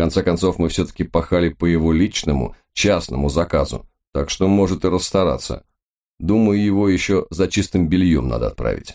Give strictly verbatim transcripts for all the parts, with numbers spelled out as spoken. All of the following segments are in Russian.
конце концов, мы все-таки пахали по его личному, частному заказу, так что может и расстараться. Думаю, его еще за чистым бельем надо отправить.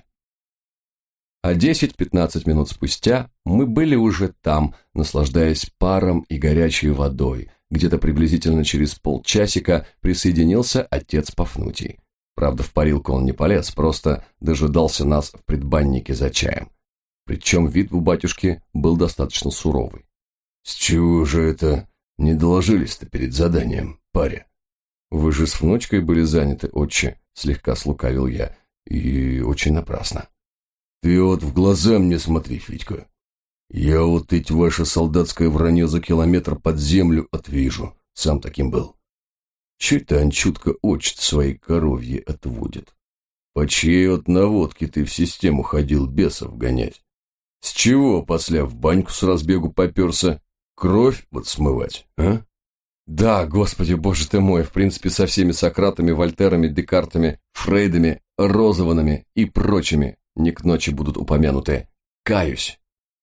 А десять-пятнадцать минут спустя мы были уже там, наслаждаясь паром и горячей водой. Где-то приблизительно через полчасика присоединился отец Пафнутий. Правда, в парилку он не полез, просто дожидался нас в предбаннике за чаем. Причем вид у батюшки был достаточно суровый. «С чего же это не доложились-то перед заданием, паря?» «Вы же с внучкой были заняты, отче», — слегка слукавил я, и очень напрасно. «Ты вот в глаза мне смотри, Федька. Я вот эти ваше солдатское вранье за километр под землю отвижу, сам таким был. Чуть-то Анчутка отчет своей коровьи отводит. По чьей от наводки ты в систему ходил бесов гонять? С чего после в баньку с разбегу поперся? Кровь вот смывать, а?» «Да, господи, боже ты мой, в принципе, со всеми Сократами, Вольтерами, Декартами, Фрейдами, Розованами и прочими не к ночи будут упомянуты. Каюсь».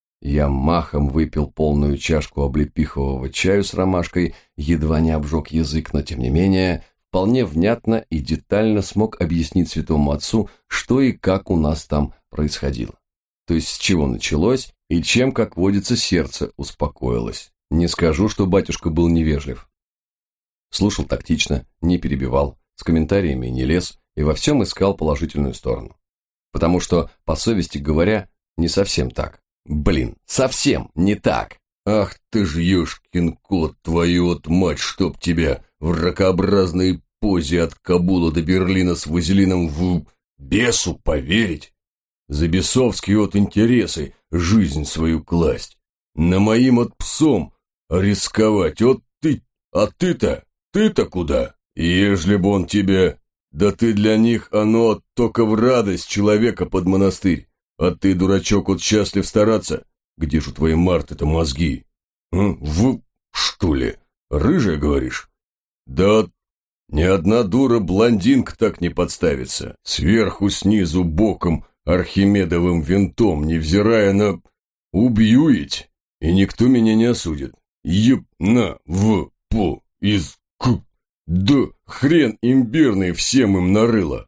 Я махом выпил полную чашку облепихового чаю с ромашкой, едва не обжег язык, но тем не менее, вполне внятно и детально смог объяснить святому отцу, что и как у нас там происходило. То есть с чего началось и чем, как водится, сердце успокоилось. Не скажу, что батюшка был невежлив. Слушал тактично, не перебивал, с комментариями не лез и во всем искал положительную сторону. Потому что, по совести говоря, не совсем так. Блин, совсем не так. «Ах ты ж, ёшкин кот, твою от мать, чтоб тебя в ракообразной позе от Кабула до Берлина с вазелином в бесу поверить? За бесовские от интересы жизнь свою класть, на моим от псом рисковать, от ты, а ты-то, ты-то куда? Ежели бы он тебя, да ты для них оно только в радость человека под монастырь. А ты, дурачок, вот счастлив стараться? Где же твои марты-то мозги? М? В, что ли? Рыжая, говоришь? Да ни одна дура-блондинка так не подставится. Сверху, снизу, боком, архимедовым винтом, невзирая на... Убью ведь, и никто меня не осудит. Еб, на, в, по, из, к, да, хрен имбирный всем им нарыло.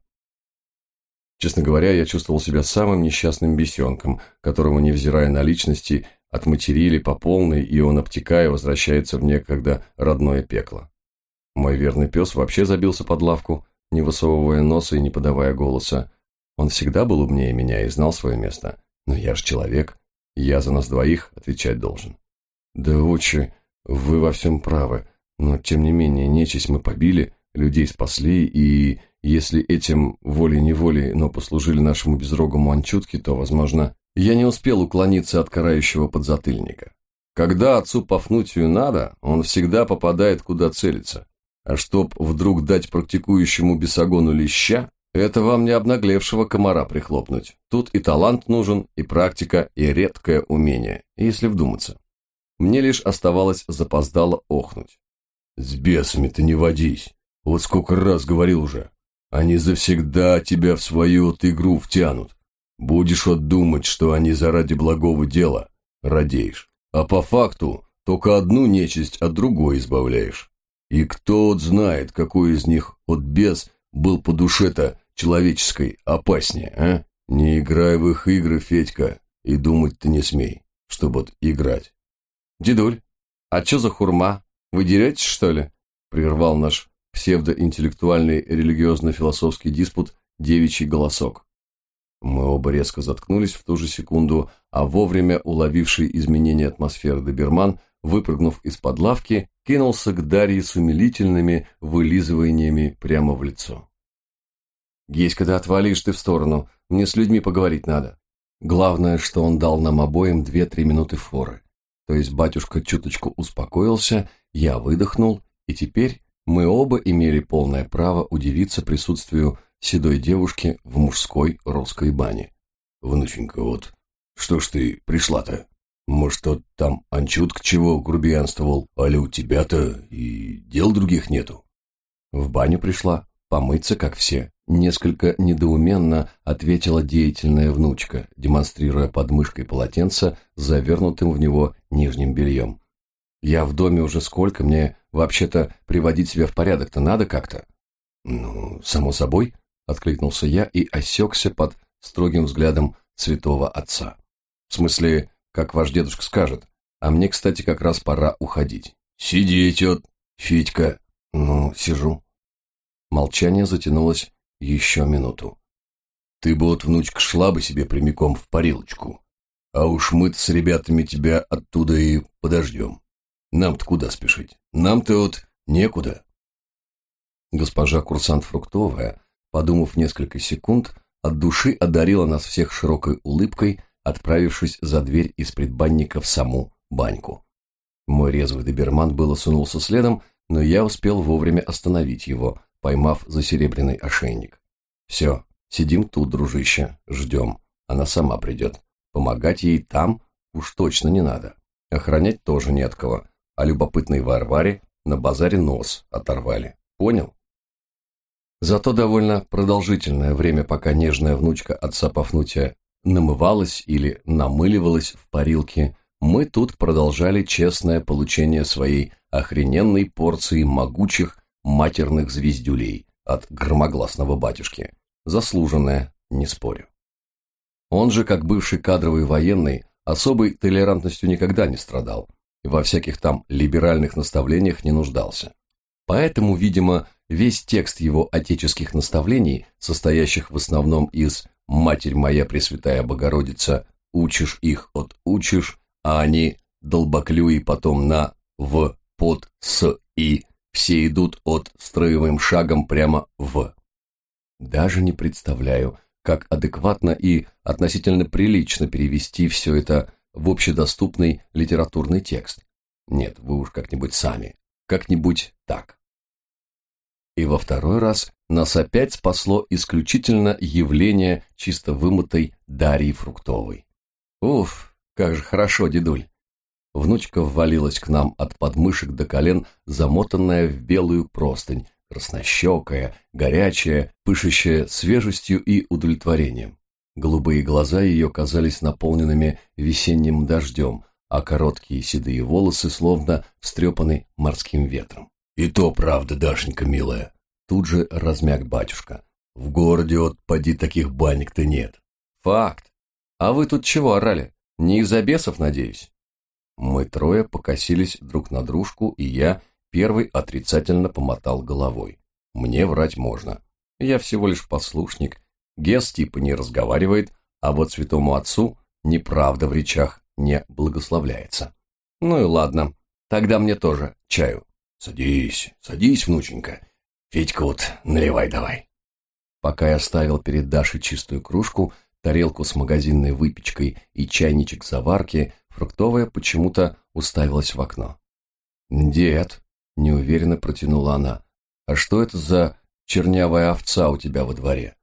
Честно говоря, я чувствовал себя самым несчастным бесенком, которого, невзирая на личности, отматерили по полной, и он, обтекая, возвращается в некогда родное пекло. Мой верный пес вообще забился под лавку, не высовывая носа и не подавая голоса. Он всегда был умнее меня и знал свое место. Но я же человек, я за нас двоих отвечать должен. Да, отче, вы во всем правы, но, тем не менее, нечисть мы побили, людей спасли, и... Если этим волей-неволей, но послужили нашему безрогому Анчутке, то, возможно, я не успел уклониться от карающего подзатыльника. Когда отцу Пафнутию надо, он всегда попадает, куда целится. А чтоб вдруг дать практикующему бесогону леща, это вам не обнаглевшего комара прихлопнуть. Тут и талант нужен, и практика, и редкое умение, если вдуматься. Мне лишь оставалось запоздало охнуть. «С бесами-то не водись, вот сколько раз говорил уже. Они завсегда тебя в свою вот игру втянут. Будешь вот думать, что они заради благого дела радеешь, а по факту только одну нечисть от другой избавляешь. И кто вот знает, какой из них от бес был по душе-то человеческой опаснее, а? Не играй в их игры, Федька, и думать ты не смей, чтобы вот играть». «Дедуль, а чё за хурма? Вы деретесь, что ли?» — прервал наш псевдоинтеллектуальный религиозно-философский диспут девичий голосок. Мы оба резко заткнулись в ту же секунду, а вовремя уловивший изменение атмосферы доберман, выпрыгнув из-под лавки, кинулся к Дарье с умилительными вылизываниями прямо в лицо. «Есть, когда отвалишь ты в сторону, мне с людьми поговорить надо». Главное, что он дал нам обоим две-три минуты форы. То есть батюшка чуточку успокоился, я выдохнул, и теперь мы оба имели полное право удивиться присутствию седой девушки в мужской русской бане. «Внученька, вот что ж ты пришла-то? Может, тот там Анчутка чего грубиянствовал, али у тебя-то и дел других нету?» В баню пришла, помыться, как все. Несколько недоуменно ответила деятельная внучка, демонстрируя под мышкой полотенце с завернутым в него нижним бельем. Я в доме уже сколько, мне вообще-то приводить себя в порядок-то надо как-то. Ну, само собой, откликнулся я и осекся под строгим взглядом святого отца. В смысле, как ваш дедушка скажет. А мне, кстати, как раз пора уходить. Сидеть от, Федька. Ну, сижу. Молчание затянулось еще минуту. Ты бы вот, внучка, шла бы себе прямиком в парилочку. А уж мы-то с ребятами тебя оттуда и подождем. Нам-то куда спешить? Нам-то вот некуда. Госпожа курсант Фруктовая, подумав несколько секунд, от души одарила нас всех широкой улыбкой, отправившись за дверь из предбанника в саму баньку. Мой резвый доберман было сунулся следом, но я успел вовремя остановить его, поймав за серебряный ошейник. Все, сидим тут, дружище, ждем, она сама придет. Помогать ей там уж точно не надо. Охранять тоже не от кого, а любопытной Варваре на базаре нос оторвали. Понял? Зато довольно продолжительное время, пока нежная внучка отца Пафнутия намывалась или намыливалась в парилке, мы тут продолжали честное получение своей охрененной порции могучих матерных звездюлей от громогласного батюшки. Заслуженное, не спорю. Он же, как бывший кадровый военный, особой толерантностью никогда не страдал и во всяких там либеральных наставлениях не нуждался. Поэтому, видимо, весь текст его отеческих наставлений, состоящих в основном из «Матерь моя Пресвятая Богородица, учишь их от учишь», а они долбоклюи потом на «в», «под», «с» и все идут от строевым шагом прямо «в». Даже не представляю, как адекватно и относительно прилично перевести все это в общедоступный литературный текст. Нет, вы уж как-нибудь сами, как-нибудь так. И во второй раз нас опять спасло исключительно явление чисто вымытой Дарьи Фруктовой. Уф, как же хорошо, дедуль. Внучка ввалилась к нам от подмышек до колен, замотанная в белую простынь, краснощекая, горячая, пышущая свежестью и удовлетворением. Голубые глаза ее казались наполненными весенним дождем, а короткие седые волосы словно встрепаны морским ветром. «И то правда, Дашенька, милая», — тут же размяк батюшка. «В городе от поди таких банек-то нет». «Факт. А вы тут чего орали? Не из-за бесов, надеюсь?» Мы трое покосились друг на дружку, и я первый отрицательно помотал головой. Мне врать можно. Я всего лишь послушник. Гес типа не разговаривает, а вот святому отцу неправда в речах не благословляется. Ну и ладно, тогда мне тоже чаю. «Садись, садись, внученька. Федька вот наливай давай». Пока я ставил перед Дашей чистую кружку, тарелку с магазинной выпечкой и чайничек заварки, Фруктовая почему-то уставилась в окно. «Дед», — неуверенно протянула она, — «а что это за чернявая овца у тебя во дворе?»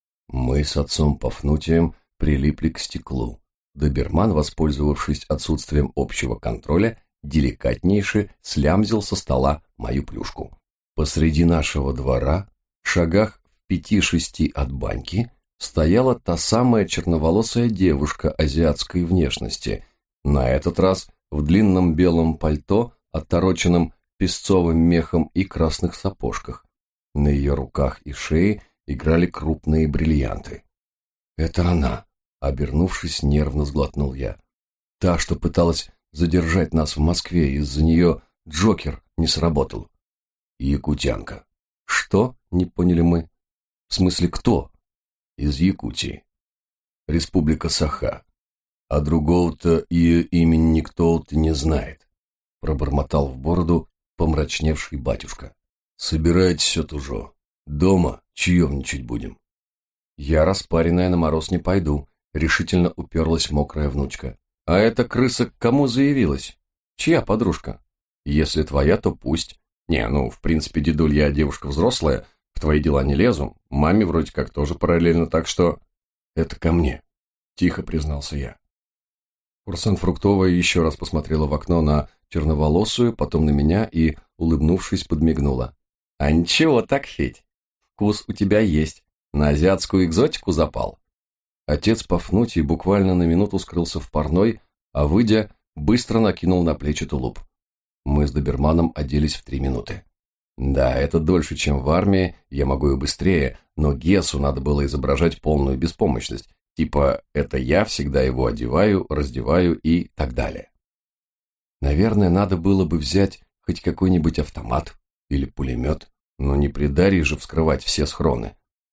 Мы с отцом Пафнутием прилипли к стеклу. Доберман, воспользовавшись отсутствием общего контроля, деликатнейше слямзил со стола мою плюшку. Посреди нашего двора, в шагах в пяти-шести от баньки, стояла та самая черноволосая девушка азиатской внешности, на этот раз в длинном белом пальто, оттороченном песцовым мехом и красных сапожках. На ее руках и шее играли крупные бриллианты. «Это она», — обернувшись, нервно сглотнул я. «Та, что пыталась задержать нас в Москве, из-за нее Джокер не сработал». «Якутянка». «Что?» — не поняли мы. «В смысле, кто?» «Из Якутии. Республика Саха. А другого-то ее имени никто-то не знает», — пробормотал в бороду помрачневший батюшка. «Собирайтесь от уже. Дома чаевничать будем». «Я, распаренная, на мороз не пойду», — решительно уперлась мокрая внучка. «А эта крыса к кому заявилась? Чья подружка? Если твоя, то пусть. Не, ну, в принципе, дедуль, я девушка взрослая, в твои дела не лезу, маме вроде как тоже параллельно, так что...» «Это ко мне», — тихо признался я. Курсант Фруктовая еще раз посмотрела в окно на черноволосую, потом на меня и, улыбнувшись, подмигнула. «А ничего так, Федь, вкус у тебя есть, на азиатскую экзотику запал». Отец Пафнутий буквально на минуту скрылся в парной, а, выйдя, быстро накинул на плечи тулуп. Мы с доберманом оделись в три минуты. Да, это дольше, чем в армии, я могу и быстрее, но Гесу надо было изображать полную беспомощность, типа «это я всегда его одеваю, раздеваю» и так далее. Наверное, надо было бы взять хоть какой-нибудь автомат или пулемет, но не при Дарье же вскрывать все схроны,